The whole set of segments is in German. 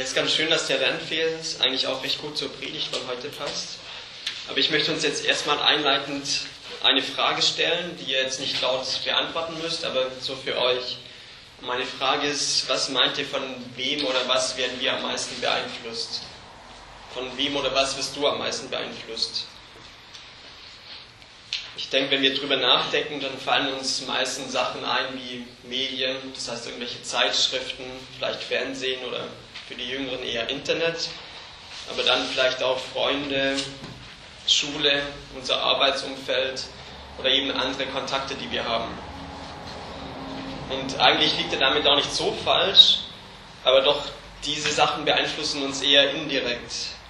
ist ganz schön, dass der Lernvers eigentlich auch recht gut zur Predigt von heute passt. Aber ich möchte uns jetzt erstmal einleitend eine Frage stellen, die ihr jetzt nicht laut beantworten müsst, aber so für euch. Meine Frage ist, was meint ihr, von wem oder was werden wir am meisten beeinflusst? Von wem oder was wirst du am meisten beeinflusst? Ich denke, wenn wir drüber nachdenken, dann fallen uns meistens Sachen ein wie Medien, das heißt irgendwelche Zeitschriften, vielleicht Fernsehen oder für die Jüngeren eher Internet, aber dann vielleicht auch Freunde, Schule, unser Arbeitsumfeld oder eben andere Kontakte, die wir haben. Und eigentlich liegt er damit auch nicht so falsch, aber doch diese Sachen beeinflussen uns eher indirekt.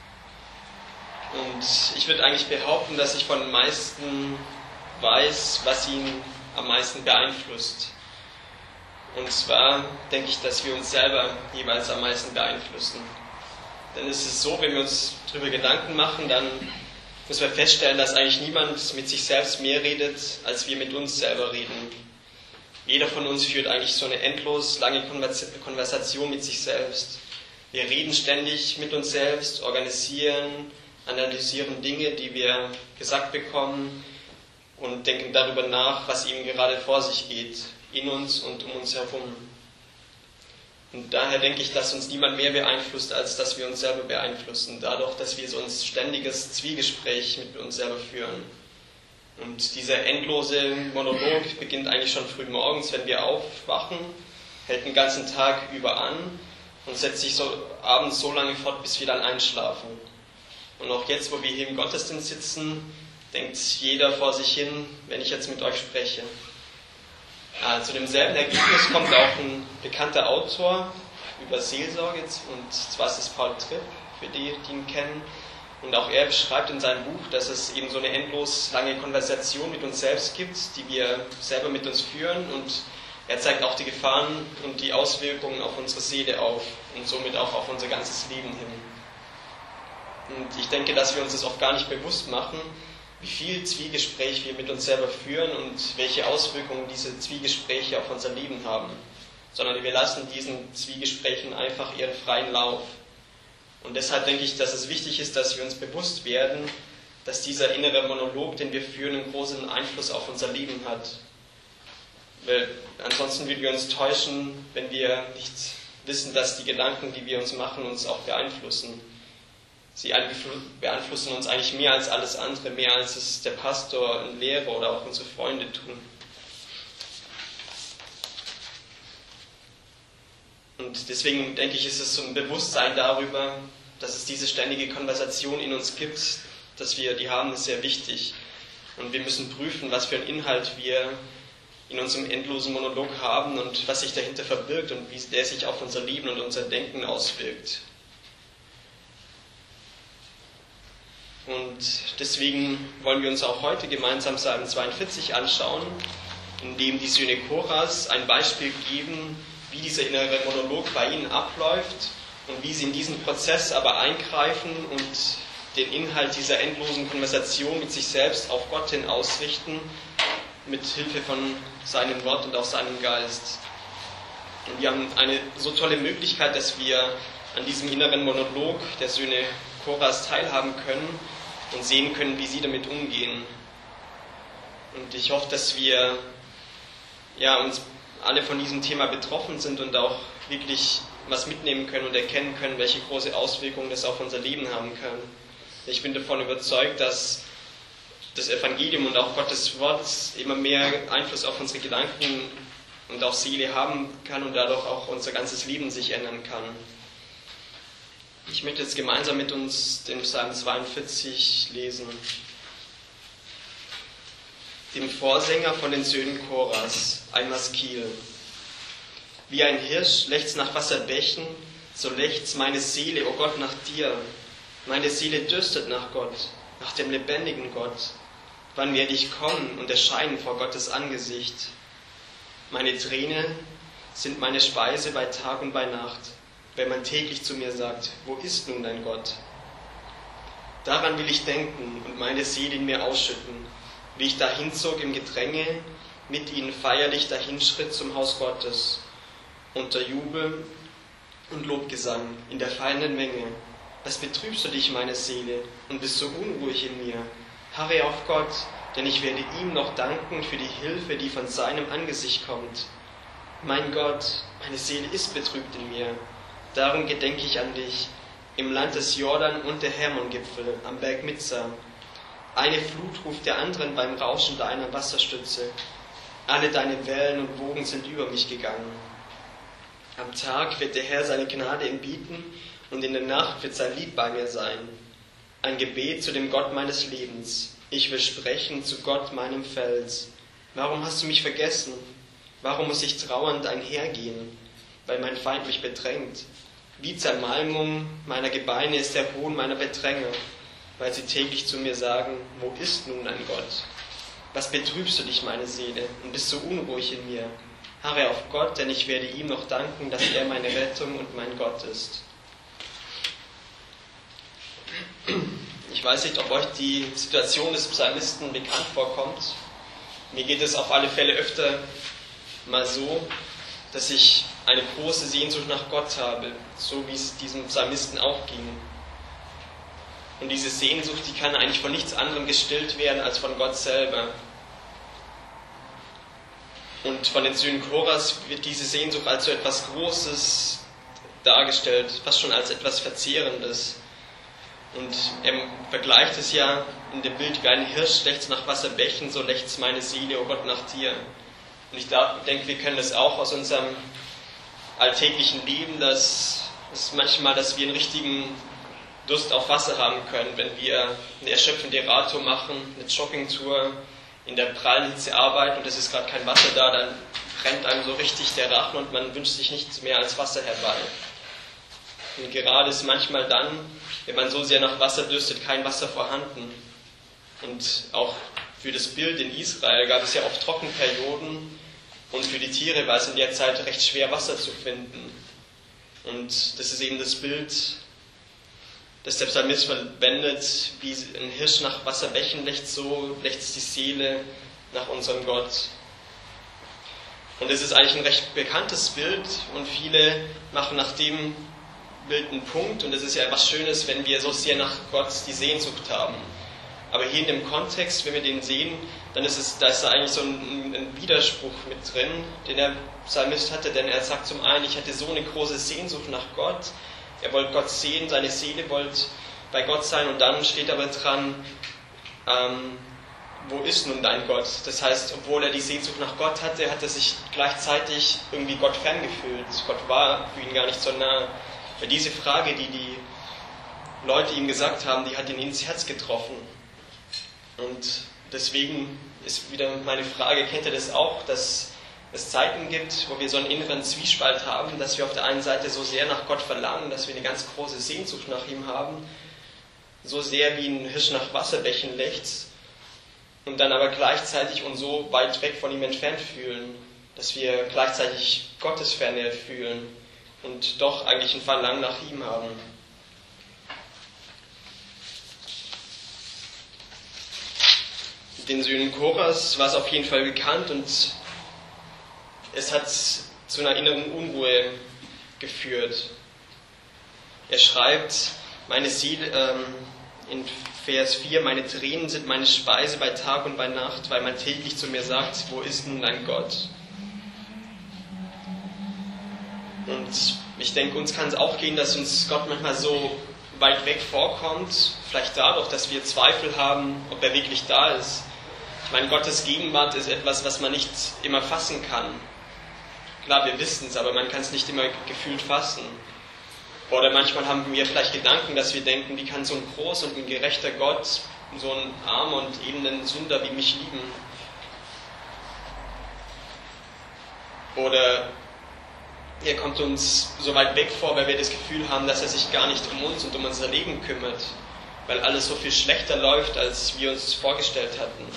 Und ich würde eigentlich behaupten, dass ich von den meisten weiß, was ihn am meisten beeinflusst. Und zwar denke ich, dass wir uns selber jeweils am meisten beeinflussen. Denn es ist so, wenn wir uns darüber Gedanken machen, dann müssen wir feststellen, dass eigentlich niemand mit sich selbst mehr redet, als wir mit uns selber reden. Jeder von uns führt eigentlich so eine endlos lange Konversation mit sich selbst. Wir reden ständig mit uns selbst, organisieren, analysieren Dinge, die wir gesagt bekommen und denken darüber nach, was eben gerade vor sich geht, in uns und um uns herum. Und daher denke ich, dass uns niemand mehr beeinflusst, als dass wir uns selber beeinflussen, dadurch, dass wir so ein ständiges Zwiegespräch mit uns selber führen. Und dieser endlose Monolog beginnt eigentlich schon früh morgens, wenn wir aufwachen, hält den ganzen Tag über an und setzt sich so abends so lange fort, bis wir dann einschlafen. Und auch jetzt, wo wir hier im Gottesdienst sitzen, denkt jeder vor sich hin, wenn ich jetzt mit euch spreche. Zu demselben Ergebnis kommt auch ein bekannter Autor über Seelsorge, und zwar ist es Paul Tripp, für die ihn kennen. Und auch er beschreibt in seinem Buch, dass es eben so eine endlos lange Konversation mit uns selbst gibt, die wir selber mit uns führen. Und er zeigt auch die Gefahren und die Auswirkungen auf unsere Seele auf und somit auch auf unser ganzes Leben hin. Und ich denke, dass wir uns das oft gar nicht bewusst machen, wie viel Zwiegespräch wir mit uns selber führen und welche Auswirkungen diese Zwiegespräche auf unser Leben haben. Sondern wir lassen diesen Zwiegesprächen einfach ihren freien Lauf. Und deshalb denke ich, dass es wichtig ist, dass wir uns bewusst werden, dass dieser innere Monolog, den wir führen, einen großen Einfluss auf unser Leben hat. Weil ansonsten würden wir uns täuschen, wenn wir nicht wissen, dass die Gedanken, die wir uns machen, uns auch beeinflussen. Sie beeinflussen uns eigentlich mehr als alles andere, mehr als es der Pastor, ein Lehrer oder auch unsere Freunde tun. Und deswegen denke ich, ist es so ein Bewusstsein darüber, dass es diese ständige Konversation in uns gibt, dass wir die haben, ist sehr wichtig. Und wir müssen prüfen, was für einen Inhalt wir in unserem endlosen Monolog haben und was sich dahinter verbirgt und wie der sich auf unser Leben und unser Denken auswirkt. Und deswegen wollen wir uns auch heute gemeinsam Psalm 42 anschauen, in dem die Söhne Koras ein Beispiel geben, wie dieser innere Monolog bei ihnen abläuft und wie sie in diesen Prozess aber eingreifen und den Inhalt dieser endlosen Konversation mit sich selbst auf Gott hin ausrichten, mit Hilfe von seinem Wort und auch seinem Geist. Und wir haben eine so tolle Möglichkeit, dass wir an diesem inneren Monolog der Söhne Koras teilhaben können und sehen können, wie sie damit umgehen. Und ich hoffe, dass wir uns alle von diesem Thema betroffen sind und auch wirklich was mitnehmen können und erkennen können, welche große Auswirkungen das auf unser Leben haben kann. Ich bin davon überzeugt, dass das Evangelium und auch Gottes Wort immer mehr Einfluss auf unsere Gedanken und auch Seele haben kann und dadurch auch unser ganzes Leben sich ändern kann. Ich möchte jetzt gemeinsam mit uns den Psalm 42 lesen. Dem Vorsänger von den Söhnen Koras, ein Maskil. Wie ein Hirsch lechzt nach Wasserbächen, so lechzt meine Seele, o Gott, nach dir. Meine Seele dürstet nach Gott, nach dem lebendigen Gott. Wann werde ich kommen und erscheinen vor Gottes Angesicht? Meine Tränen sind meine Speise bei Tag und bei Nacht, wenn man täglich zu mir sagt, wo ist nun dein Gott? Daran will ich denken und meine Seele in mir ausschütten, wie ich dahinzog im Gedränge, mit ihnen feierlich dahinschritt zum Haus Gottes, unter Jubel und Lobgesang in der feinen Menge. Was betrübst du dich, meine Seele, und bist so unruhig in mir? Harre auf Gott, denn ich werde ihm noch danken für die Hilfe, die von seinem Angesicht kommt. Mein Gott, meine Seele ist betrübt in mir. Darum gedenke ich an dich, im Land des Jordan und der Hermongipfel, am Berg Mizar. Eine Flut ruft der anderen beim Rauschen deiner Wasserstütze. Alle deine Wellen und Wogen sind über mich gegangen. Am Tag wird der Herr seine Gnade ihm bieten, und in der Nacht wird sein Lied bei mir sein. Ein Gebet zu dem Gott meines Lebens. Ich will sprechen zu Gott, meinem Fels. Warum hast du mich vergessen? Warum muss ich trauernd einhergehen, weil mein Feind mich bedrängt? Wie Zermalmung meiner Gebeine ist der Hohn meiner Bedränger, weil sie täglich zu mir sagen, wo ist nun dein Gott? Was betrübst du dich, meine Seele, und bist so unruhig in mir? Harre auf Gott, denn ich werde ihm noch danken, dass er meine Rettung und mein Gott ist. Ich weiß nicht, ob euch die Situation des Psalmisten bekannt vorkommt. Mir geht es auf alle Fälle öfter mal so, dass ich eine große Sehnsucht nach Gott habe, so wie es diesem Psalmisten auch ging. Und diese Sehnsucht, die kann eigentlich von nichts anderem gestillt werden als von Gott selber. Und von den Söhnen Korahs wird diese Sehnsucht als so etwas Großes dargestellt, fast schon als etwas Verzehrendes. Und er vergleicht es ja in dem Bild wie ein Hirsch lechzt nach Wasserbächen, so lechzt meine Seele, o Gott, nach dir. Und ich denke, wir können das auch aus unserem alltäglichen Leben, dass wir einen richtigen Durst auf Wasser haben können, wenn wir eine erschöpfende Radtour machen, eine Joggingtour, in der prallen Hitze arbeiten und es ist gerade kein Wasser da, dann brennt einem so richtig der Rachen und man wünscht sich nichts mehr als Wasser herbei. Und gerade ist manchmal dann, wenn man so sehr nach Wasser dürstet, kein Wasser vorhanden. Und auch für das Bild in Israel gab es ja oft Trockenperioden und für die Tiere war es in der Zeit recht schwer, Wasser zu finden. Und das ist eben das Bild, das der Psalmist verwendet, wie ein Hirsch nach Wasserbächen lechzt, so lechzt die Seele nach unserem Gott. Und es ist eigentlich ein recht bekanntes Bild und viele machen nach dem Bild einen Punkt und es ist ja etwas Schönes, wenn wir so sehr nach Gott die Sehnsucht haben. Aber hier in dem Kontext, wenn wir den sehen, dann ist da eigentlich so ein Widerspruch mit drin, den der Psalmist hatte, denn er sagt zum einen, ich hatte so eine große Sehnsucht nach Gott, er wollte Gott sehen, seine Seele wollte bei Gott sein und dann steht aber dran, wo ist nun dein Gott? Das heißt, obwohl er die Sehnsucht nach Gott hatte, hat er sich gleichzeitig irgendwie Gott ferngefühlt. Gott war für ihn gar nicht so nah. Weil diese Frage, die die Leute ihm gesagt haben, die hat ihn ins Herz getroffen. Und deswegen ist wieder meine Frage, kennt ihr das auch, dass es Zeiten gibt, wo wir so einen inneren Zwiespalt haben, dass wir auf der einen Seite so sehr nach Gott verlangen, dass wir eine ganz große Sehnsucht nach ihm haben, so sehr wie ein Hirsch nach Wasserbächen lechzt, und dann aber gleichzeitig uns so weit weg von ihm entfernt fühlen, dass wir gleichzeitig Gottesferne fühlen und doch eigentlich ein Verlangen nach ihm haben. Den Söhnen Korahs war es auf jeden Fall bekannt und es hat zu einer inneren Unruhe geführt. Er schreibt, meine Seele, in Vers 4, meine Tränen sind meine Speise bei Tag und bei Nacht, weil man täglich zu mir sagt, wo ist nun dein Gott? Und ich denke, uns kann es auch gehen, dass uns Gott manchmal so weit weg vorkommt, vielleicht dadurch, dass wir Zweifel haben, ob er wirklich da ist. Ich meine, Gottes Gegenwart ist etwas, was man nicht immer fassen kann. Klar, wir wissen es, aber man kann es nicht immer gefühlt fassen. Oder manchmal haben wir vielleicht Gedanken, dass wir denken, wie kann so ein großer und ein gerechter Gott so einen armen und elenden Sünder wie mich lieben? Oder er kommt uns so weit weg vor, weil wir das Gefühl haben, dass er sich gar nicht um uns und um unser Leben kümmert, weil alles so viel schlechter läuft, als wir uns es vorgestellt hatten.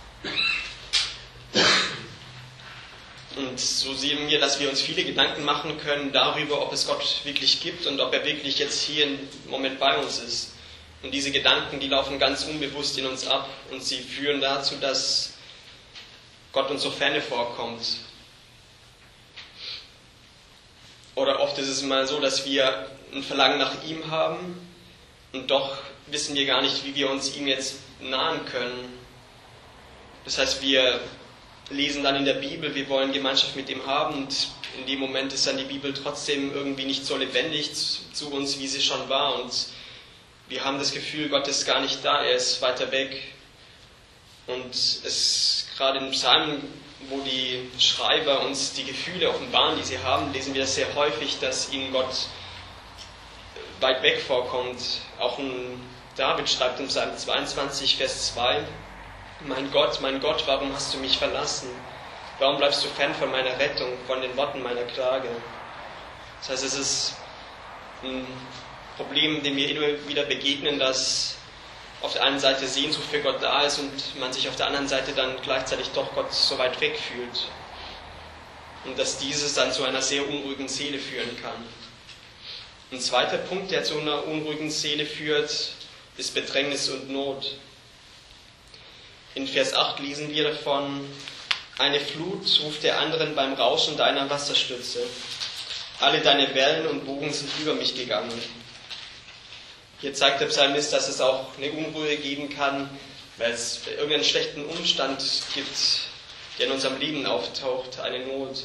Und so sehen wir, dass wir uns viele Gedanken machen können darüber, ob es Gott wirklich gibt und ob er wirklich jetzt hier im Moment bei uns ist. Und diese Gedanken, die laufen ganz unbewusst in uns ab und sie führen dazu, dass Gott uns so ferne vorkommt. Oder oft ist es mal so, dass wir ein Verlangen nach ihm haben und doch wissen wir gar nicht, wie wir uns ihm jetzt nahen können. Das heißt, wir lesen dann in der Bibel, wir wollen Gemeinschaft mit ihm haben und in dem Moment ist dann die Bibel trotzdem irgendwie nicht so lebendig zu uns, wie sie schon war, und wir haben das Gefühl, Gott ist gar nicht da, er ist weiter weg. Und es gerade in Psalmen, wo die Schreiber uns die Gefühle offenbaren, die sie haben, lesen wir das sehr häufig, dass ihnen Gott weit weg vorkommt. Auch David schreibt in Psalm 22, Vers 2, mein Gott, warum hast du mich verlassen? Warum bleibst du fern von meiner Rettung, von den Worten meiner Klage? Das heißt, es ist ein Problem, dem wir immer wieder begegnen, dass auf der einen Seite Sehnsucht für Gott da ist und man sich auf der anderen Seite dann gleichzeitig doch Gott so weit weg fühlt. Und dass dieses dann zu einer sehr unruhigen Seele führen kann. Ein zweiter Punkt, der zu einer unruhigen Seele führt, ist Bedrängnis und Not. In Vers 8 lesen wir davon, eine Flut ruft der anderen beim Rauschen deiner Wasserstütze. Alle deine Wellen und Bogen sind über mich gegangen. Hier zeigt der Psalmist, dass es auch eine Unruhe geben kann, weil es irgendeinen schlechten Umstand gibt, der in unserem Leben auftaucht, eine Not.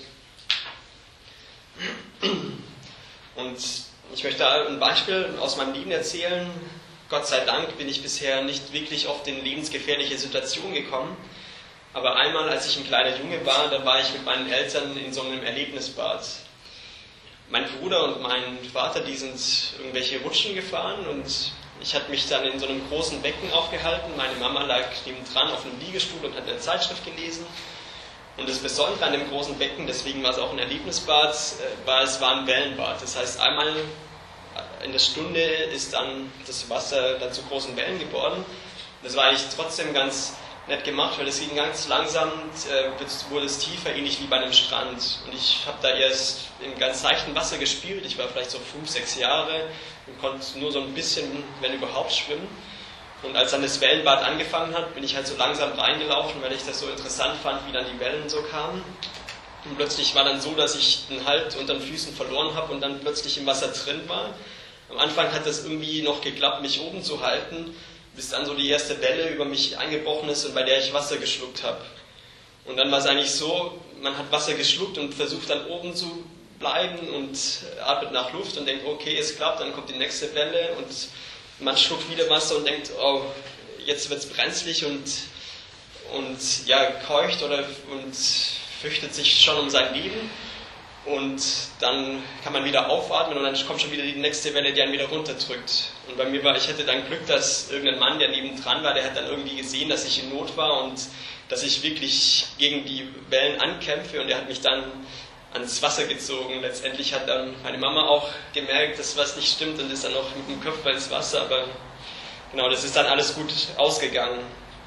Und ich möchte da ein Beispiel aus meinem Leben erzählen. Gott sei Dank bin ich bisher nicht wirklich oft in lebensgefährliche Situationen gekommen. Aber einmal, als ich ein kleiner Junge war, da war ich mit meinen Eltern in so einem Erlebnisbad. Mein Bruder und mein Vater, die sind irgendwelche Rutschen gefahren und ich hatte mich dann in so einem großen Becken aufgehalten. Meine Mama lag nebendran auf einem Liegestuhl und hat eine Zeitschrift gelesen. Und das Besondere an dem großen Becken, deswegen war es auch ein Erlebnisbad, es war ein Wellenbad. Das heißt, einmal in der Stunde ist dann das Wasser dann zu großen Wellen geworden. Das war eigentlich trotzdem ganz nett gemacht, weil es ging ganz langsam, wurde es tiefer, ähnlich wie bei einem Strand. Und ich habe da erst im ganz leichten Wasser gespielt. Ich war vielleicht so 5, 6 Jahre und konnte nur so ein bisschen, wenn überhaupt, schwimmen. Und als dann das Wellenbad angefangen hat, bin ich halt so langsam reingelaufen, weil ich das so interessant fand, wie dann die Wellen so kamen. Und plötzlich war dann so, dass ich den Halt unter den Füßen verloren habe und dann plötzlich im Wasser drin war. Am Anfang hat das irgendwie noch geklappt, mich oben zu halten, bis dann so die erste Welle über mich eingebrochen ist und bei der ich Wasser geschluckt habe. Und dann war es eigentlich so, man hat Wasser geschluckt und versucht dann oben zu bleiben und atmet nach Luft und denkt, okay, es klappt, dann kommt die nächste Welle und man schluckt wieder Wasser und denkt, oh, jetzt wird es brenzlig und ja, keucht und fürchtet sich schon um sein Leben. Und dann kann man wieder aufatmen und dann kommt schon wieder die nächste Welle, die einen wieder runterdrückt. Und bei mir ich hatte dann Glück, dass irgendein Mann, der nebendran war, der hat dann irgendwie gesehen, dass ich in Not war und dass ich wirklich gegen die Wellen ankämpfe und er hat mich dann ans Wasser gezogen. Letztendlich hat dann meine Mama auch gemerkt, dass was nicht stimmt und ist dann auch mit dem Kopf ins Wasser, aber genau, das ist dann alles gut ausgegangen.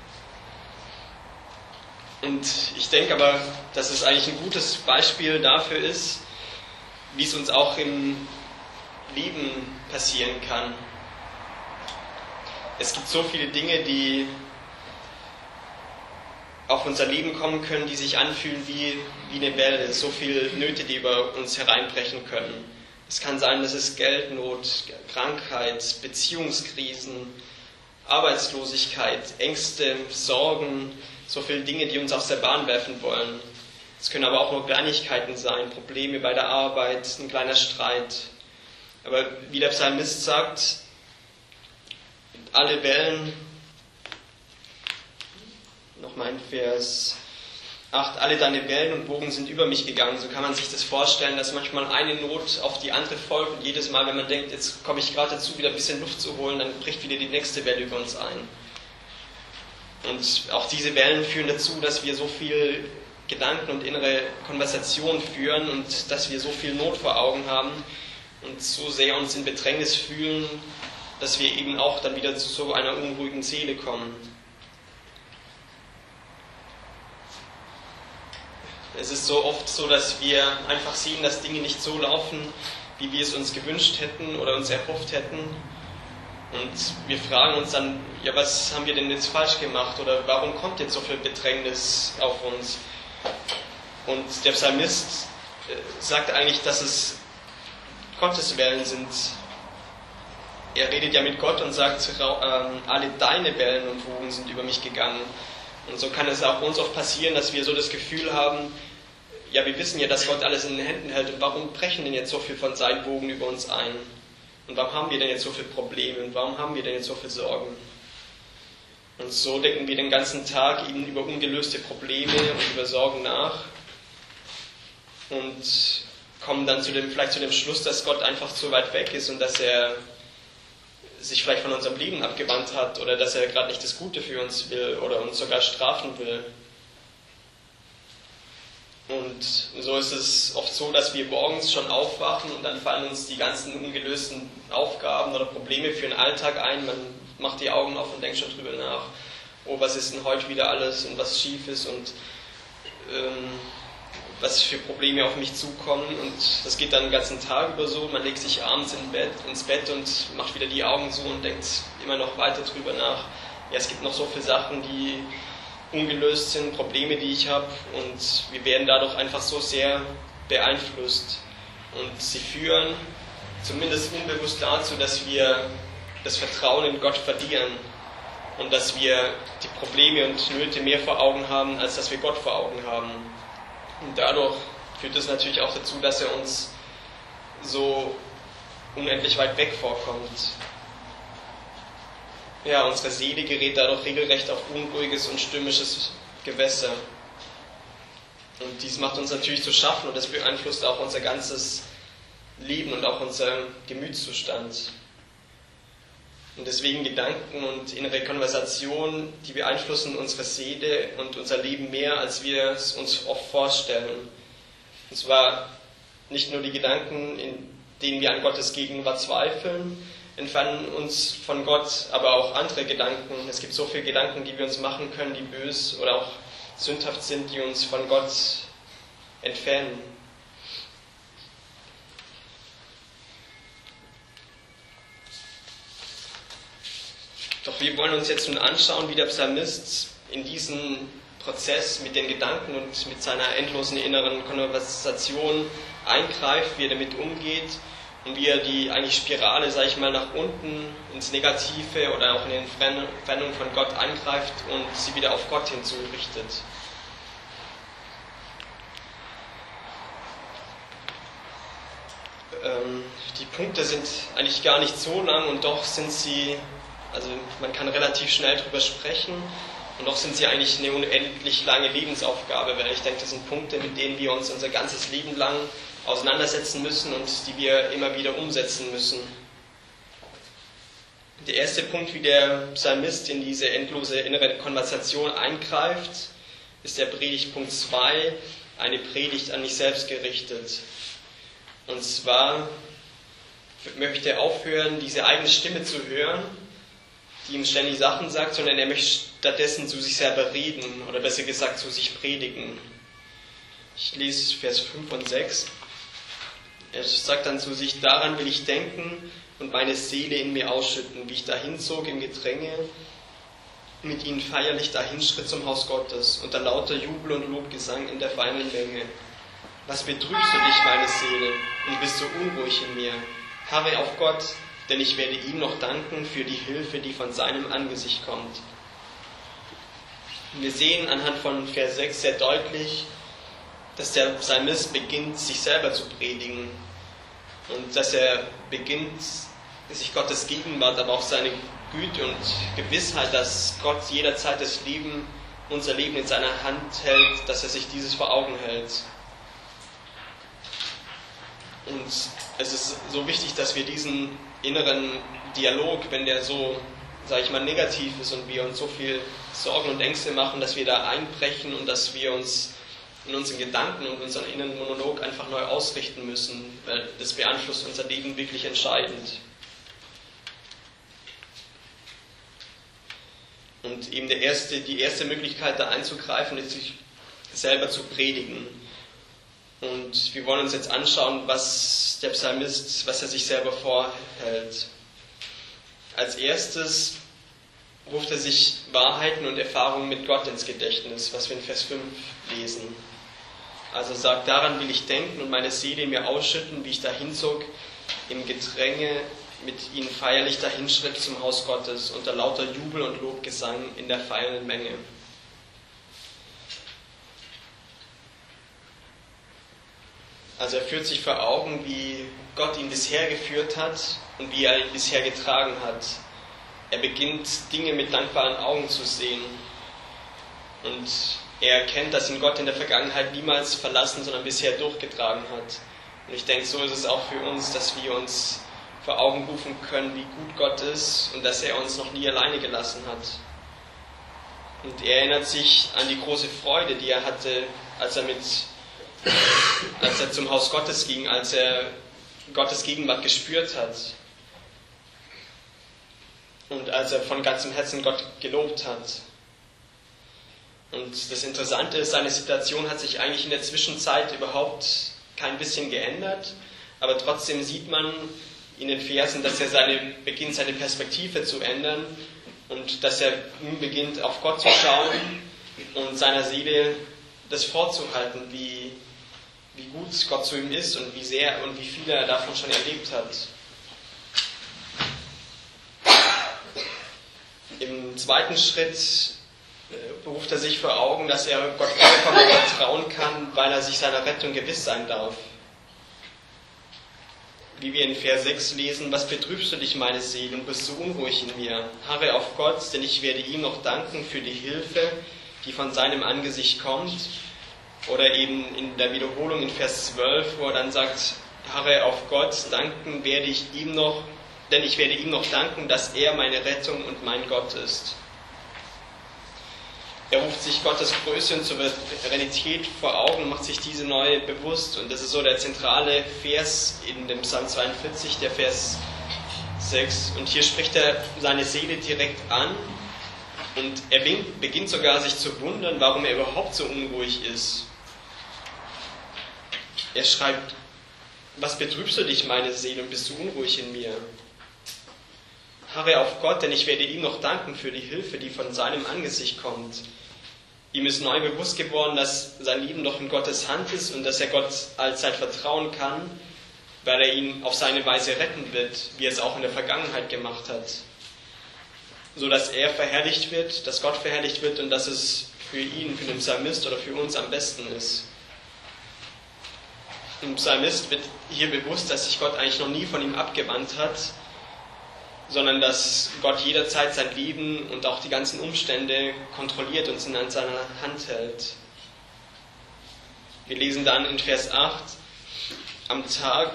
Und ich denke aber, dass es eigentlich ein gutes Beispiel dafür ist, wie es uns auch im Leben passieren kann. Es gibt so viele Dinge, die auf unser Leben kommen können, die sich anfühlen wie eine Welle. So viele Nöte, die über uns hereinbrechen können. Es kann sein, dass es Geldnot, Krankheit, Beziehungskrisen, Arbeitslosigkeit, Ängste, Sorgen, so viele Dinge, die uns aus der Bahn werfen wollen. Es können aber auch nur Kleinigkeiten sein, Probleme bei der Arbeit, ein kleiner Streit. Aber wie der Psalmist sagt, alle Wellen, nochmal in Vers 8, alle deine Wellen und Bogen sind über mich gegangen. So kann man sich das vorstellen, dass manchmal eine Not auf die andere folgt und jedes Mal, wenn man denkt, jetzt komme ich gerade dazu, wieder ein bisschen Luft zu holen, dann bricht wieder die nächste Welle über uns ein. Und auch diese Wellen führen dazu, dass wir so viel Gedanken und innere Konversation führen und dass wir so viel Not vor Augen haben und so sehr uns in Bedrängnis fühlen, dass wir eben auch dann wieder zu so einer unruhigen Seele kommen. Es ist so oft so, dass wir einfach sehen, dass Dinge nicht so laufen, wie wir es uns gewünscht hätten oder uns erhofft hätten. Und wir fragen uns dann, ja, was haben wir denn jetzt falsch gemacht oder warum kommt jetzt so viel Bedrängnis auf uns? Und der Psalmist sagt eigentlich, dass es Gottes Wellen sind. Er redet ja mit Gott und sagt, alle deine Wellen und Wogen sind über mich gegangen. Und so kann es auch uns oft passieren, dass wir so das Gefühl haben, ja, wir wissen ja, dass Gott alles in den Händen hält, und warum brechen denn jetzt so viel von seinen Wogen über uns ein? Und warum haben wir denn jetzt so viele Probleme? Und warum haben wir denn jetzt so viele Sorgen? Und so denken wir den ganzen Tag eben über ungelöste Probleme und über Sorgen nach und kommen dann vielleicht zu dem Schluss, dass Gott einfach zu weit weg ist und dass er sich vielleicht von unserem Leben abgewandt hat oder dass er gerade nicht das Gute für uns will oder uns sogar strafen will. Und so ist es oft so, dass wir morgens schon aufwachen und dann fallen uns die ganzen ungelösten Aufgaben oder Probleme für den Alltag ein. Man macht die Augen auf und denkt schon drüber nach, oh, was ist denn heute wieder alles und was schief ist und was für Probleme auf mich zukommen. Und das geht dann den ganzen Tag über so. Man legt sich abends ins Bett und macht wieder die Augen zu und denkt immer noch weiter drüber nach. Ja, es gibt noch so viele Sachen, die ungelöst sind, Probleme, die ich habe, und wir werden dadurch einfach so sehr beeinflusst. Und sie führen zumindest unbewusst dazu, dass wir das Vertrauen in Gott verlieren und dass wir die Probleme und Nöte mehr vor Augen haben, als dass wir Gott vor Augen haben. Und dadurch führt es natürlich auch dazu, dass er uns so unendlich weit weg vorkommt. Ja, unsere Seele gerät dadurch regelrecht auf unruhiges und stürmisches Gewässer. Und dies macht uns natürlich zu schaffen und das beeinflusst auch unser ganzes Leben und auch unser Gemütszustand. Und deswegen Gedanken und innere Konversation, die beeinflussen unsere Seele und unser Leben mehr, als wir es uns oft vorstellen. Und zwar nicht nur die Gedanken, in denen wir an Gottes Gegenwart zweifeln, entfernen uns von Gott, aber auch andere Gedanken. Es gibt so viele Gedanken, die wir uns machen können, die bös oder auch sündhaft sind, die uns von Gott entfernen. Doch wir wollen uns jetzt nun anschauen, wie der Psalmist in diesen Prozess mit den Gedanken und mit seiner endlosen inneren Konversation eingreift, wie er damit umgeht und wie er die eigentlich Spirale, sage ich mal, nach unten ins Negative oder auch in die Entfernung von Gott eingreift und sie wieder auf Gott hinzurichtet. Die Punkte sind eigentlich gar nicht so lang und doch sind sie, also man kann relativ schnell drüber sprechen und doch sind sie eigentlich eine unendlich lange Lebensaufgabe, weil ich denke, das sind Punkte, mit denen wir uns unser ganzes Leben lang auseinandersetzen müssen und die wir immer wieder umsetzen müssen. Der erste Punkt, wie der Psalmist in diese endlose innere Konversation eingreift, ist der Predigtpunkt 2, eine Predigt an mich selbst gerichtet. Und zwar möchte er aufhören, diese eigene Stimme zu hören, die ihm ständig Sachen sagt, sondern er möchte stattdessen zu sich selber reden oder besser gesagt zu sich predigen. Ich lese Vers 5 und 6. Er sagt dann zu sich, daran will ich denken und meine Seele in mir ausschütten, wie ich dahinzog im Gedränge, mit ihnen feierlich dahinschritt zum Haus Gottes, unter lauter Jubel und Lobgesang in der feinen Menge. Was betrübst du dich, meine Seele, und bist so unruhig in mir? Harre auf Gott, denn ich werde ihm noch danken für die Hilfe, die von seinem Angesicht kommt. Wir sehen anhand von Vers 6 sehr deutlich, dass der Psalmist beginnt, sich selber zu predigen und dass er beginnt, sich Gottes Gegenwart, aber auch seine Güte und Gewissheit, dass Gott jederzeit unser Leben in seiner Hand hält, dass er sich dieses vor Augen hält. Und es ist so wichtig, dass wir diesen inneren Dialog, wenn der so, sage ich mal, negativ ist und wir uns so viel Sorgen und Ängste machen, dass wir da einbrechen und dass wir uns in unseren Gedanken und unseren inneren Monolog einfach neu ausrichten müssen, weil das beeinflusst unser Leben wirklich entscheidend. Und eben die erste Möglichkeit, da einzugreifen, ist, sich selber zu predigen. Und wir wollen uns jetzt anschauen, was der Psalmist, was er sich selber vorhält. Als erstes ruft er sich Wahrheiten und Erfahrungen mit Gott ins Gedächtnis, was wir in Vers 5 lesen. Also sagt, daran will ich denken und meine Seele mir ausschütten, wie ich dahinzog im Gedränge mit ihnen feierlich dahinschritt zum Haus Gottes unter lauter Jubel und Lobgesang in der feiernden Menge. Also er führt sich vor Augen, wie Gott ihn bisher geführt hat und wie er ihn bisher getragen hat. Er beginnt Dinge mit dankbaren Augen zu sehen und er erkennt, dass ihn Gott in der Vergangenheit niemals verlassen, sondern bisher durchgetragen hat. Und ich denke, so ist es auch für uns, dass wir uns vor Augen rufen können, wie gut Gott ist und dass er uns noch nie alleine gelassen hat. Und er erinnert sich an die große Freude, die er hatte, als er zum Haus Gottes ging, als er Gottes Gegenwart gespürt hat und als er von ganzem Herzen Gott gelobt hat. Und das Interessante ist, seine Situation hat sich eigentlich in der Zwischenzeit überhaupt kein bisschen geändert, aber trotzdem sieht man in den Versen, dass er beginnt, seine Perspektive zu ändern und dass er nun beginnt, auf Gott zu schauen und seiner Seele das vorzuhalten, wie gut Gott zu ihm ist und wie sehr und wie viel er davon schon erlebt hat. Im zweiten Schritt beruft er sich vor Augen, dass er Gott vollkommen vertrauen kann, weil er sich seiner Rettung gewiss sein darf. Wie wir in Vers 6 lesen: Was betrübst du dich, meine Seele, und bist so unruhig in mir? Harre auf Gott, denn ich werde ihm noch danken für die Hilfe, die von seinem Angesicht kommt. Oder eben in der Wiederholung in Vers 12, wo er dann sagt: Harre auf Gott, danken werde ich ihm noch, denn ich werde ihm noch danken, dass er meine Rettung und mein Gott ist. Er ruft sich Gottes Größe und Souveränität vor Augen und macht sich diese neu bewusst. Und das ist so der zentrale Vers in dem Psalm 42, der Vers 6. Und hier spricht er seine Seele direkt an und er beginnt sogar sich zu wundern, warum er überhaupt so unruhig ist. Er schreibt: Was betrübst du dich, meine Seele, und bist du unruhig in mir? Harre auf Gott, denn ich werde ihm noch danken für die Hilfe, die von seinem Angesicht kommt. Ihm ist neu bewusst geworden, dass sein Leben doch in Gottes Hand ist und dass er Gott allzeit vertrauen kann, weil er ihn auf seine Weise retten wird, wie er es auch in der Vergangenheit gemacht hat. So dass er verherrlicht wird, dass Gott verherrlicht wird und dass es für ihn, für den Psalmist oder für uns am besten ist. Dem Psalmist wird hier bewusst, dass sich Gott eigentlich noch nie von ihm abgewandt hat, sondern dass Gott jederzeit sein Leben und auch die ganzen Umstände kontrolliert und sie in seiner Hand hält. Wir lesen dann in Vers 8, am Tag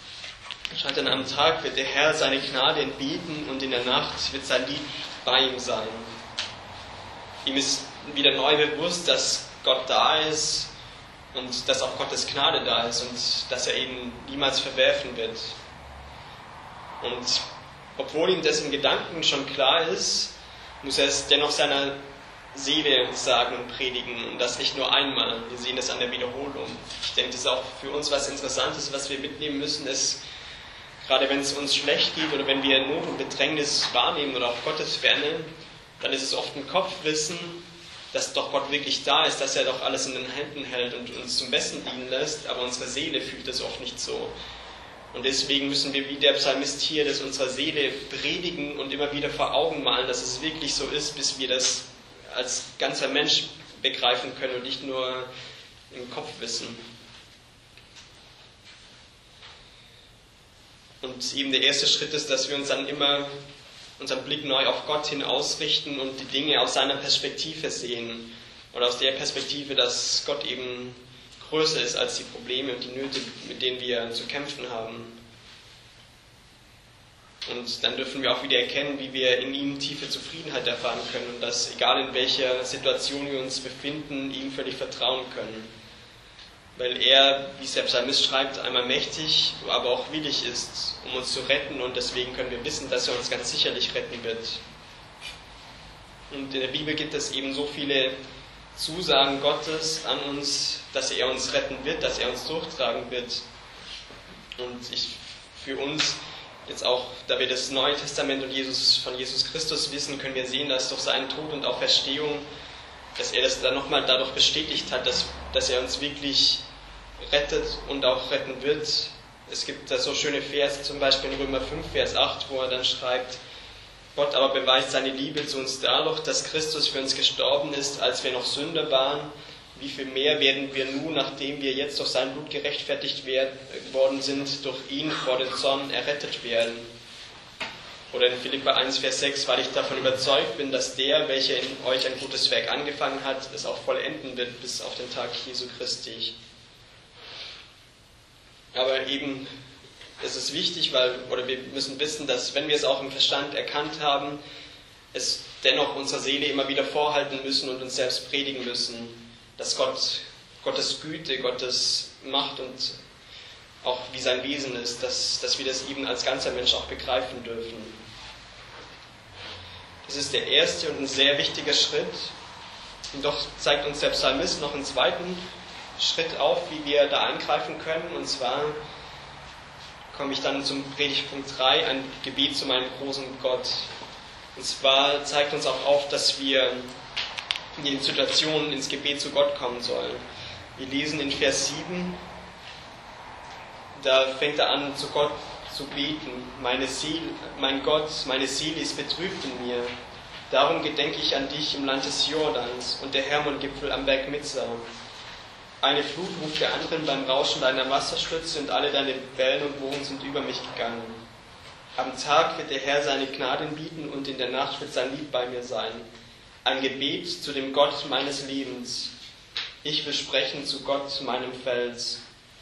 wird der Herr seine Gnade entbieten und in der Nacht wird sein Lied bei ihm sein. Ihm ist wieder neu bewusst, dass Gott da ist und dass auch Gottes Gnade da ist und dass er ihn niemals verwerfen wird. Und obwohl ihm das im Gedanken schon klar ist, muss er es dennoch seiner Seele sagen und predigen. Und das nicht nur einmal. Wir sehen das an der Wiederholung. Ich denke, das ist auch für uns was Interessantes, was wir mitnehmen müssen, ist, gerade wenn es uns schlecht geht oder wenn wir Not und Bedrängnis wahrnehmen oder auch Gottes Ferne, dann ist es oft ein Kopfwissen, dass doch Gott wirklich da ist, dass er doch alles in den Händen hält und uns zum Besten dienen lässt, aber unsere Seele fühlt das oft nicht so. Und deswegen müssen wir wie der Psalmist hier das unserer Seele predigen und immer wieder vor Augen malen, dass es wirklich so ist, bis wir das als ganzer Mensch begreifen können und nicht nur im Kopf wissen. Und eben der erste Schritt ist, dass wir uns dann immer unseren Blick neu auf Gott hin ausrichten und die Dinge aus seiner Perspektive sehen. Und aus der Perspektive, dass Gott eben größer ist als die Probleme und die Nöte, mit denen wir zu kämpfen haben. Und dann dürfen wir auch wieder erkennen, wie wir in ihm tiefe Zufriedenheit erfahren können und dass, egal in welcher Situation wir uns befinden, ihm völlig vertrauen können. Weil er, wie es der Psalmist schreibt, einmal mächtig, aber auch willig ist, um uns zu retten, und deswegen können wir wissen, dass er uns ganz sicherlich retten wird. Und in der Bibel gibt es eben so viele Zusagen Gottes an uns, dass er uns retten wird, dass er uns durchtragen wird. Und für uns, jetzt auch, da wir das Neue Testament und von Jesus Christus wissen, können wir sehen, dass durch seinen Tod und Auferstehung, dass er das dann nochmal dadurch bestätigt hat, dass er uns wirklich rettet und auch retten wird. Es gibt da so schöne Verse, zum Beispiel in Römer 5, Vers 8, wo er dann schreibt, Gott aber beweist seine Liebe zu uns dadurch, dass Christus für uns gestorben ist, als wir noch Sünder waren. Wie viel mehr werden wir nun, nachdem wir jetzt durch sein Blut gerechtfertigt worden sind, durch ihn vor den Zorn errettet werden. Oder in Philipper 1, Vers 6, weil ich davon überzeugt bin, dass der, welcher in euch ein gutes Werk angefangen hat, es auch vollenden wird bis auf den Tag Jesu Christi. Aber eben ist es wichtig, wir müssen wissen, dass wenn wir es auch im Verstand erkannt haben, es dennoch unserer Seele immer wieder vorhalten müssen und uns selbst predigen müssen, dass Gottes Güte, Gottes Macht und auch wie sein Wesen ist, dass wir das eben als ganzer Mensch auch begreifen dürfen. Das ist der erste und ein sehr wichtiger Schritt. Und doch zeigt uns der Psalmist noch einen zweiten Schritt auf, wie wir da eingreifen können. Und zwar komme ich dann zum Predigtpunkt 3, ein Gebet zu meinem großen Gott. Und zwar zeigt uns auch auf, dass wir in den Situationen ins Gebet zu Gott kommen sollen. Wir lesen in Vers 7, da fängt er an, zu Gott zu beten. Mein Gott, meine Seele ist betrübt in mir. Darum gedenke ich an dich im Land des Jordans und der Hermongipfel am Berg Mizar. Eine Flut ruft der anderen beim Rauschen deiner Wasserstürze und alle deine Wellen und Wogen sind über mich gegangen. Am Tag wird der Herr seine Gnaden bieten und in der Nacht wird sein Lied bei mir sein. Ein Gebet zu dem Gott meines Lebens. Ich will sprechen zu Gott, meinem Fels.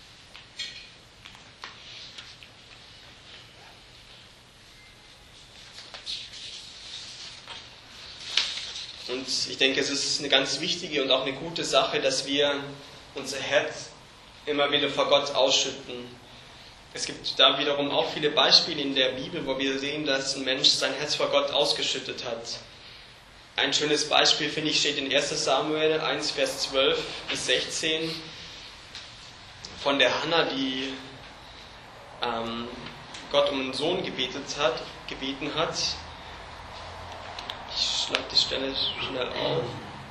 Und ich denke, es ist eine ganz wichtige und auch eine gute Sache, dass wir unser Herz immer wieder vor Gott ausschütten. Es gibt da wiederum auch viele Beispiele in der Bibel, wo wir sehen, dass ein Mensch sein Herz vor Gott ausgeschüttet hat. Ein schönes Beispiel, finde ich, steht in 1. Samuel 1, Vers 12 bis 16 von der Hannah, die Gott um einen Sohn gebeten hat. Ich schlage die Stelle schnell auf.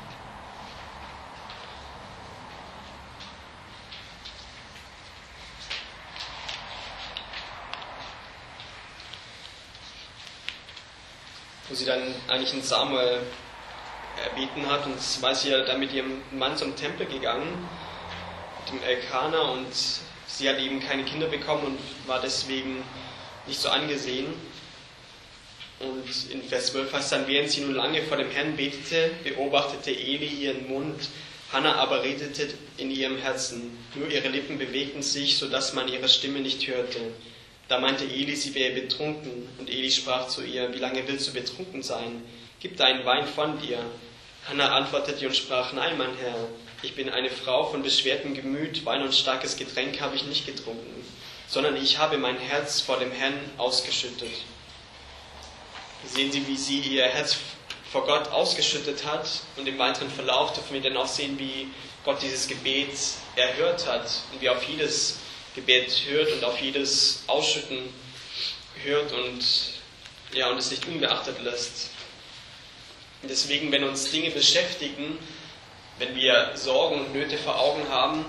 Wo sie dann eigentlich einen Samuel erbeten hat, und war sie ja dann mit ihrem Mann zum Tempel gegangen, mit dem Elkanah, und sie hat eben keine Kinder bekommen und war deswegen nicht so angesehen. Und in Vers 12 heißt dann, während sie nun lange vor dem Herrn betete, beobachtete Eli ihren Mund, Hannah aber redete in ihrem Herzen. Nur ihre Lippen bewegten sich, sodass man ihre Stimme nicht hörte. Da meinte Eli, sie wäre betrunken, und Eli sprach zu ihr, wie lange willst du betrunken sein? Gib deinen Wein von dir. Hannah antwortete und sprach, nein, mein Herr, ich bin eine Frau von beschwertem Gemüt, Wein und starkes Getränk habe ich nicht getrunken, sondern ich habe mein Herz vor dem Herrn ausgeschüttet. Sehen Sie, wie sie ihr Herz vor Gott ausgeschüttet hat, und im weiteren Verlauf dürfen wir dann auch sehen, wie Gott dieses Gebet erhört hat und wie auf jedes Gebet hört und auf jedes Ausschütten hört und es nicht unbeachtet lässt. Und deswegen, wenn uns Dinge beschäftigen, wenn wir Sorgen und Nöte vor Augen haben,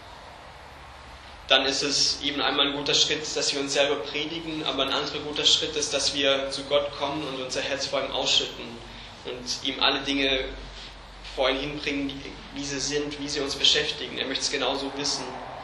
dann ist es eben einmal ein guter Schritt, dass wir uns selber predigen, aber ein anderer guter Schritt ist, dass wir zu Gott kommen und unser Herz vor ihm ausschütten und ihm alle Dinge vor ihn hinbringen, wie sie sind, wie sie uns beschäftigen. Er möchte es genauso wissen.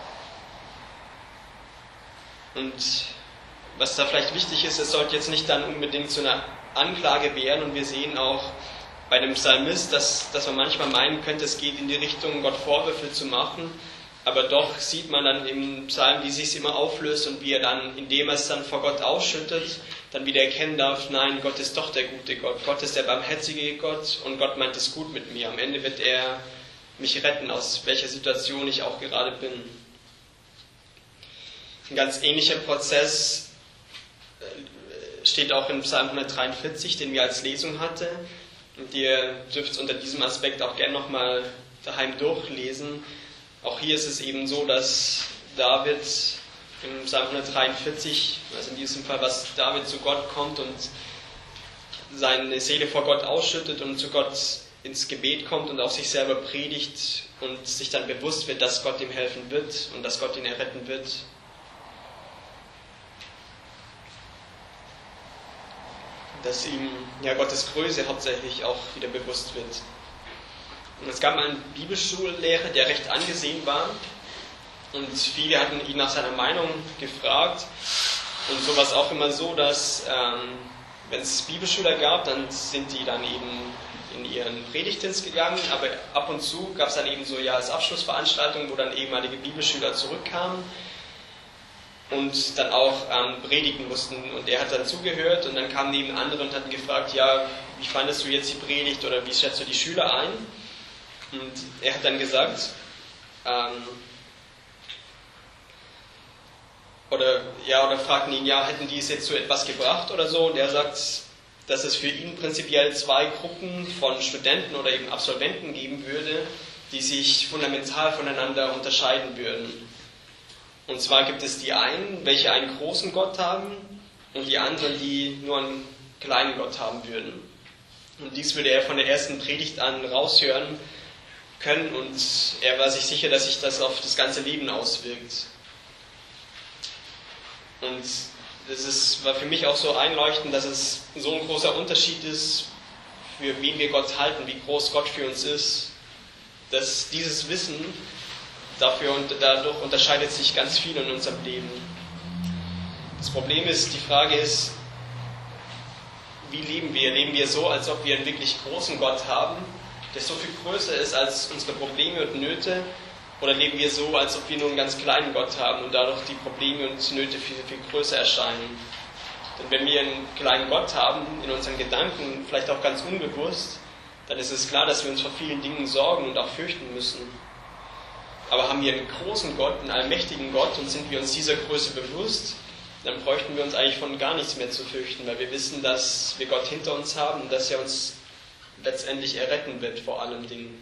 Und was da vielleicht wichtig ist, es sollte jetzt nicht dann unbedingt zu einer Anklage werden, und wir sehen auch bei dem Psalmist, dass man manchmal meinen könnte, es geht in die Richtung, Gott Vorwürfe zu machen, aber doch sieht man dann im Psalm, wie sich es immer auflöst und wie er dann, indem er es dann vor Gott ausschüttet, dann wieder erkennen darf, nein, Gott ist doch der gute Gott, Gott ist der barmherzige Gott und Gott meint es gut mit mir. Am Ende wird er mich retten, aus welcher Situation ich auch gerade bin. Ein ganz ähnlicher Prozess steht auch in Psalm 143, den wir als Lesung hatten. Und ihr dürft unter diesem Aspekt auch gerne nochmal daheim durchlesen. Auch hier ist es eben so, dass David im Psalm 143, also in diesem Fall, was David zu Gott kommt und seine Seele vor Gott ausschüttet und zu Gott ins Gebet kommt und auch sich selber predigt und sich dann bewusst wird, dass Gott ihm helfen wird und dass Gott ihn erretten wird. dass ihm Gottes Größe hauptsächlich auch wieder bewusst wird. Und es gab einen Bibelschullehrer, der recht angesehen war, und viele hatten ihn nach seiner Meinung gefragt. Und so war es auch immer so, dass wenn es Bibelschüler gab, dann sind die dann eben in ihren Predigtdienst gegangen, aber ab und zu gab es dann eben so als Abschlussveranstaltung, wo dann ehemalige Bibelschüler zurückkamen und dann auch predigen mussten. Und er hat dann zugehört und dann kamen neben andere und hatten gefragt, wie fandest du jetzt die Predigt oder wie schätzt du die Schüler ein? Und er hat dann gesagt, oder fragten ihn, hätten die es jetzt zu etwas gebracht oder so? Und er sagt, dass es für ihn prinzipiell zwei Gruppen von Studenten oder eben Absolventen geben würde, die sich fundamental voneinander unterscheiden würden. Und zwar gibt es die einen, welche einen großen Gott haben, und die anderen, die nur einen kleinen Gott haben würden. Und dies würde er von der ersten Predigt an raushören können, und er war sich sicher, dass sich das auf das ganze Leben auswirkt. Und war für mich auch so einleuchtend, dass es so ein großer Unterschied ist, für wen wir Gott halten, wie groß Gott für uns ist. Dass dieses Wissen, dadurch unterscheidet sich ganz viel in unserem Leben. Das Problem ist, die Frage ist, wie leben wir? Leben wir so, als ob wir einen wirklich großen Gott haben, der so viel größer ist als unsere Probleme und Nöte? Oder leben wir so, als ob wir nur einen ganz kleinen Gott haben und dadurch die Probleme und Nöte viel, viel größer erscheinen? Denn wenn wir einen kleinen Gott haben, in unseren Gedanken, vielleicht auch ganz unbewusst, dann ist es klar, dass wir uns vor vielen Dingen sorgen und auch fürchten müssen. Aber haben wir einen großen Gott, einen allmächtigen Gott, und sind wir uns dieser Größe bewusst, dann bräuchten wir uns eigentlich von gar nichts mehr zu fürchten, weil wir wissen, dass wir Gott hinter uns haben und dass er uns letztendlich erretten wird vor allen Dingen.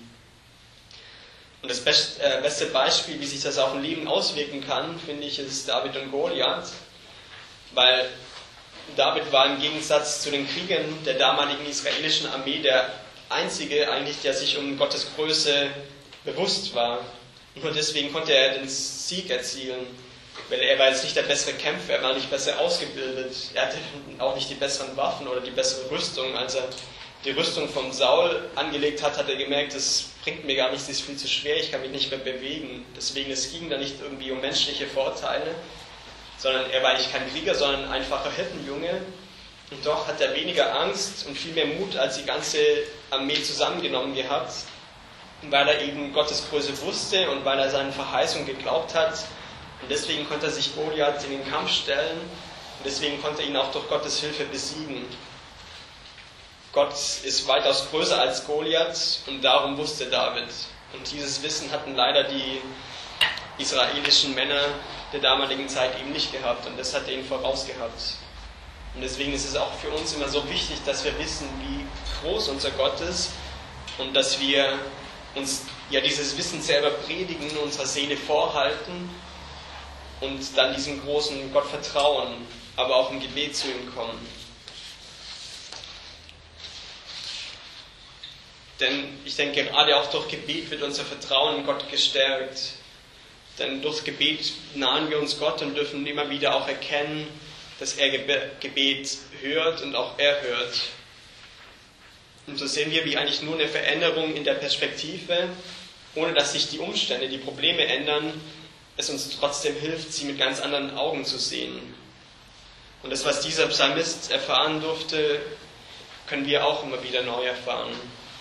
Und das beste Beispiel, wie sich das auf ein Leben auswirken kann, finde ich, ist David und Goliath. Weil David war im Gegensatz zu den Kriegern der damaligen israelischen Armee der Einzige eigentlich, der sich um Gottes Größe bewusst war. Nur deswegen konnte er den Sieg erzielen. Weil er war jetzt nicht der bessere Kämpfer, er war nicht besser ausgebildet. Er hatte auch nicht die besseren Waffen oder die bessere Rüstung. Als er die Rüstung von Saul angelegt hat, hat er gemerkt, das bringt mir gar nichts, das ist viel zu schwer, ich kann mich nicht mehr bewegen. Deswegen, es ging da nicht irgendwie um menschliche Vorteile, sondern er war eigentlich kein Krieger, sondern ein einfacher Hirtenjunge. Und doch hat er weniger Angst und viel mehr Mut als die ganze Armee zusammengenommen gehabt, weil er eben Gottes Größe wusste und weil er seinen Verheißungen geglaubt hat. Und deswegen konnte er sich Goliath in den Kampf stellen und deswegen konnte er ihn auch durch Gottes Hilfe besiegen. Gott ist weitaus größer als Goliath und darum wusste David. Und dieses Wissen hatten leider die israelischen Männer der damaligen Zeit eben nicht gehabt, und das hat er ihnen vorausgehabt. Und deswegen ist es auch für uns immer so wichtig, dass wir wissen, wie groß unser Gott ist und dass wir uns dieses Wissen selber predigen, unserer Seele vorhalten und dann diesem großen Gott vertrauen, aber auch im Gebet zu ihm kommen. Denn ich denke, gerade auch durch Gebet wird unser Vertrauen in Gott gestärkt. Denn durch Gebet nahen wir uns Gott und dürfen immer wieder auch erkennen, dass er Gebet hört und auch erhört. Und so sehen wir, wie eigentlich nur eine Veränderung in der Perspektive, ohne dass sich die Umstände, die Probleme ändern, es uns trotzdem hilft, sie mit ganz anderen Augen zu sehen. Und das, was dieser Psalmist erfahren durfte, können wir auch immer wieder neu erfahren.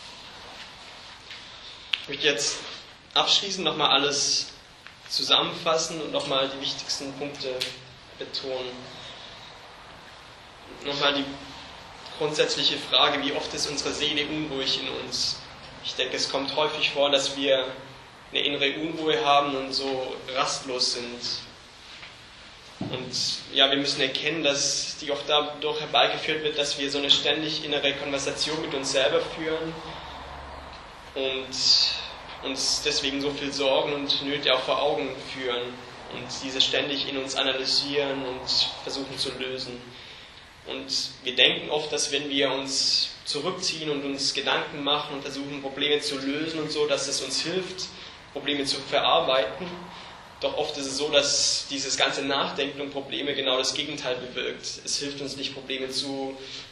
Ich möchte jetzt abschließend nochmal alles zusammenfassen und nochmal die wichtigsten Punkte betonen. Nochmal die grundsätzliche Frage, wie oft ist unsere Seele unruhig in uns? Ich denke, es kommt häufig vor, dass wir eine innere Unruhe haben und so rastlos sind. Und wir müssen erkennen, dass die oft dadurch herbeigeführt wird, dass wir so eine ständig innere Konversation mit uns selber führen und uns deswegen so viel Sorgen und Nöte auch vor Augen führen und diese ständig in uns analysieren und versuchen zu lösen. Und wir denken oft, dass wenn wir uns zurückziehen und uns Gedanken machen und versuchen, Probleme zu lösen und so, dass es uns hilft, Probleme zu verarbeiten. Doch oft ist es so, dass dieses ganze Nachdenken und Probleme genau das Gegenteil bewirkt. Es hilft uns nicht, Probleme zu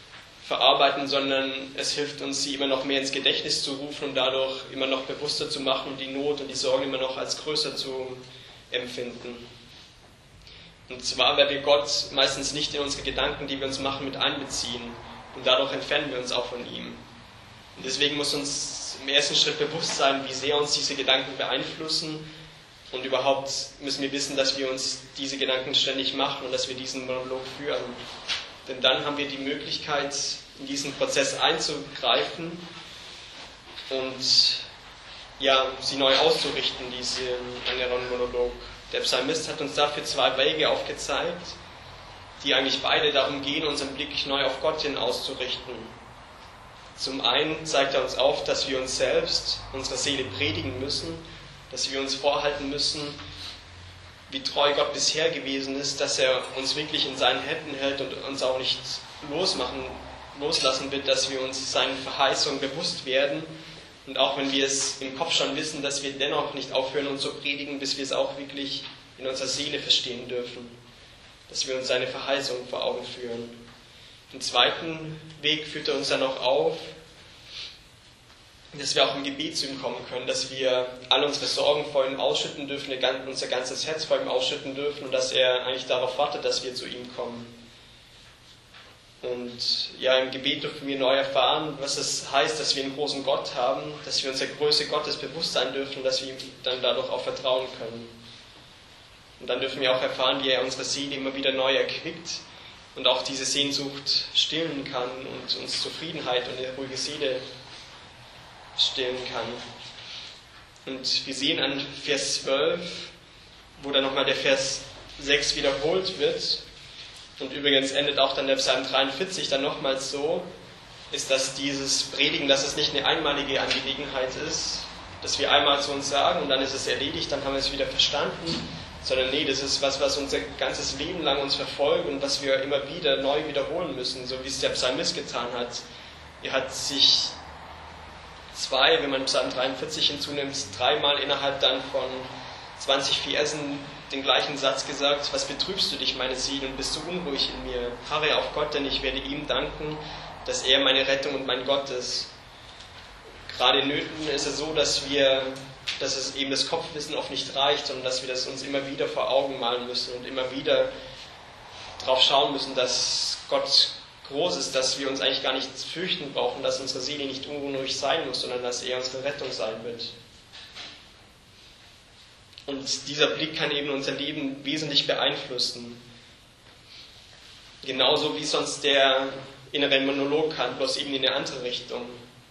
verarbeiten, sondern es hilft uns, sie immer noch mehr ins Gedächtnis zu rufen und dadurch immer noch bewusster zu machen und die Not und die Sorgen immer noch als größer zu empfinden. Und zwar, weil wir Gott meistens nicht in unsere Gedanken, die wir uns machen, mit einbeziehen. Und dadurch entfernen wir uns auch von ihm. Und deswegen muss uns im ersten Schritt bewusst sein, wie sehr uns diese Gedanken beeinflussen. Und überhaupt müssen wir wissen, dass wir uns diese Gedanken ständig machen und dass wir diesen Monolog führen. Denn dann haben wir die Möglichkeit, in diesen Prozess einzugreifen und sie neu auszurichten, diesen inneren Monolog. Der Psalmist hat uns dafür 2 Wege aufgezeigt, die eigentlich beide darum gehen, unseren Blick neu auf Gott hin auszurichten. Zum einen zeigt er uns auf, dass wir uns selbst, unserer Seele predigen müssen, dass wir uns vorhalten müssen, wie treu Gott bisher gewesen ist, dass er uns wirklich in seinen Händen hält und uns auch nicht loslassen wird, dass wir uns seinen Verheißungen bewusst werden. Und auch wenn wir es im Kopf schon wissen, dass wir dennoch nicht aufhören, uns zu predigen, bis wir es auch wirklich in unserer Seele verstehen dürfen. Dass wir uns seine Verheißungen vor Augen führen. Im zweiten Weg führt er uns dann auch auf, dass wir auch im Gebet zu ihm kommen können, dass wir all unsere Sorgen vor ihm ausschütten dürfen, unser ganzes Herz vor ihm ausschütten dürfen und dass er eigentlich darauf wartet, dass wir zu ihm kommen. Und im Gebet dürfen wir neu erfahren, was es heißt, dass wir einen großen Gott haben, dass wir unserer Größe Gottes bewusst sein dürfen und dass wir ihm dann dadurch auch vertrauen können. Und dann dürfen wir auch erfahren, wie er unsere Seele immer wieder neu erquickt und auch diese Sehnsucht stillen kann und uns Zufriedenheit und eine ruhige Seele stillen kann. Und wir sehen an Vers 12, wo dann nochmal der Vers 6 wiederholt wird, und übrigens endet auch dann der Psalm 43 dann nochmals so, ist, dass dieses Predigen, dass es nicht eine einmalige Angelegenheit ist, dass wir einmal zu uns sagen und dann ist es erledigt, dann haben wir es wieder verstanden, sondern das ist was unser ganzes Leben lang uns verfolgt und was wir immer wieder neu wiederholen müssen, so wie es der Psalmist getan hat. Er hat sich wenn man Psalm 43 hinzunimmt, 3-mal innerhalb dann von 20 Versen den gleichen Satz gesagt: Was betrübst du dich, meine Seele, und bist so unruhig in mir? Harre auf Gott, denn ich werde ihm danken, dass er meine Rettung und mein Gott ist. Gerade in Nöten ist es so, dass es eben das Kopfwissen oft nicht reicht, sondern dass wir das uns immer wieder vor Augen malen müssen und immer wieder darauf schauen müssen, dass Gott groß ist, dass wir uns eigentlich gar nichts fürchten brauchen, dass unsere Seele nicht unruhig sein muss, sondern dass er unsere Rettung sein wird. Und dieser Blick kann eben unser Leben wesentlich beeinflussen. Genauso wie sonst der innere Monolog kann, bloß eben in eine andere Richtung.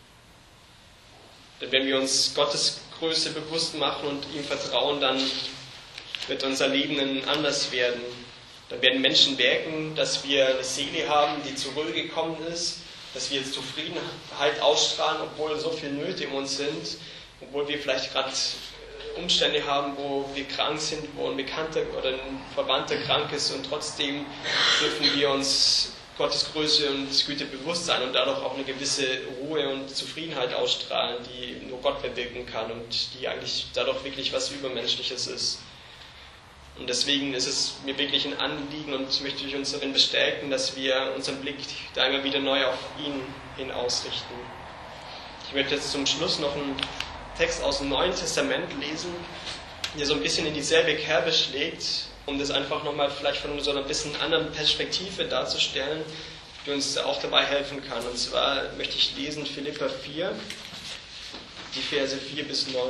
Denn wenn wir uns Gottes Größe bewusst machen und ihm vertrauen, dann wird unser Leben anders werden. Dann werden Menschen merken, dass wir eine Seele haben, die zur Ruhe gekommen ist, dass wir jetzt Zufriedenheit ausstrahlen, obwohl so viele Nöte in uns sind, obwohl wir vielleicht gerade Umstände haben, wo wir krank sind, wo ein Bekannter oder ein Verwandter krank ist, und trotzdem dürfen wir uns Gottes Größe und Güte bewusst sein und dadurch auch eine gewisse Ruhe und Zufriedenheit ausstrahlen, die nur Gott bewirken kann und die eigentlich dadurch wirklich was Übermenschliches ist. Und deswegen ist es mir wirklich ein Anliegen und möchte ich uns darin bestärken, dass wir unseren Blick da immer wieder neu auf ihn hin ausrichten. Ich möchte jetzt zum Schluss noch einen Text aus dem Neuen Testament lesen, der so ein bisschen in dieselbe Kerbe schlägt, um das einfach nochmal vielleicht von so einer bisschen anderen Perspektive darzustellen, die uns auch dabei helfen kann. Und zwar möchte ich lesen Philipper 4, die Verse 4 bis 9.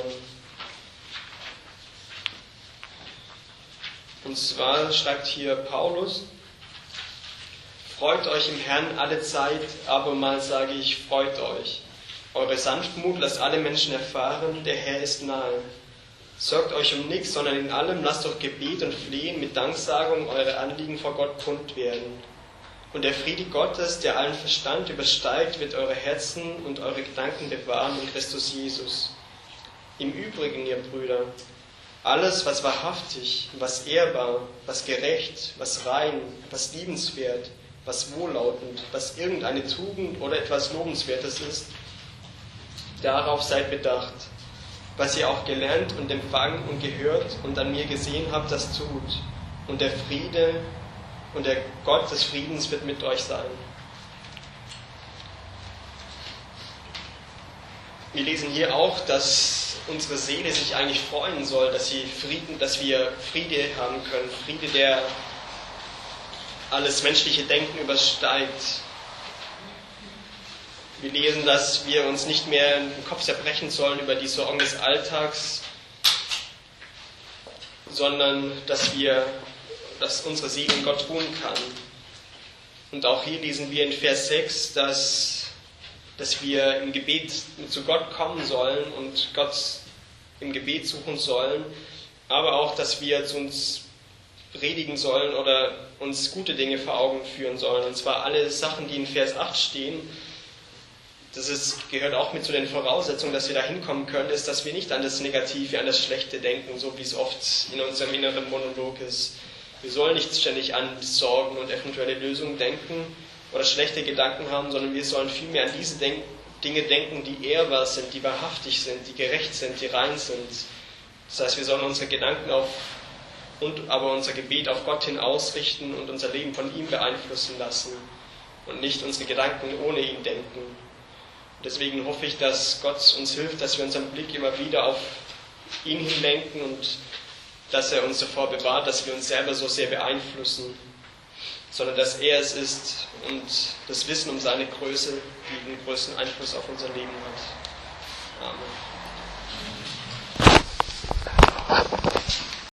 Und zwar schreibt hier Paulus: Freut euch im Herrn alle Zeit, abermals sage ich, freut euch. Eure Sanftmut lasst alle Menschen erfahren, der Herr ist nahe. Sorgt euch um nichts, sondern in allem lasst durch Gebet und Flehen mit Danksagung eure Anliegen vor Gott kund werden. Und der Friede Gottes, der allen Verstand übersteigt, wird eure Herzen und eure Gedanken bewahren in Christus Jesus. Im Übrigen, ihr Brüder, alles, was wahrhaftig, was ehrbar, was gerecht, was rein, was liebenswert, was wohllautend, was irgendeine Tugend oder etwas Lobenswertes ist, darauf seid bedacht. Was ihr auch gelernt und empfangen und gehört und an mir gesehen habt, das tut. Und der Friede und der Gott des Friedens wird mit euch sein. wir lesen hier auch, dass unsere Seele sich eigentlich freuen soll, dass wir Friede haben können. Friede, der alles menschliche Denken übersteigt. Wir lesen, dass wir uns nicht mehr den Kopf zerbrechen sollen über die Sorgen des Alltags, sondern dass unsere Seele in Gott ruhen kann. Und auch hier lesen wir in Vers 6, dass wir im Gebet zu Gott kommen sollen und Gott im Gebet suchen sollen, aber auch, dass wir zu uns predigen sollen oder uns gute Dinge vor Augen führen sollen. Und zwar alle Sachen, die in Vers 8 stehen. Gehört auch mit zu den Voraussetzungen, dass wir da hinkommen können, ist, dass wir nicht an das Negative, an das Schlechte denken, so wie es oft in unserem inneren Monolog ist. Wir sollen nicht ständig an Sorgen und eventuelle Lösungen denken oder schlechte Gedanken haben, sondern wir sollen vielmehr an diese Dinge denken, die ehrbar sind, die wahrhaftig sind, die gerecht sind, die rein sind. Das heißt, wir sollen unsere Gedanken aber unser Gebet auf Gott hin ausrichten und unser Leben von ihm beeinflussen lassen und nicht unsere Gedanken ohne ihn denken. Deswegen hoffe ich, dass Gott uns hilft, dass wir unseren Blick immer wieder auf ihn hin lenken und dass er uns davor bewahrt, dass wir uns selber so sehr beeinflussen, sondern dass er es ist und das Wissen um seine Größe, die den größten Einfluss auf unser Leben hat. Amen.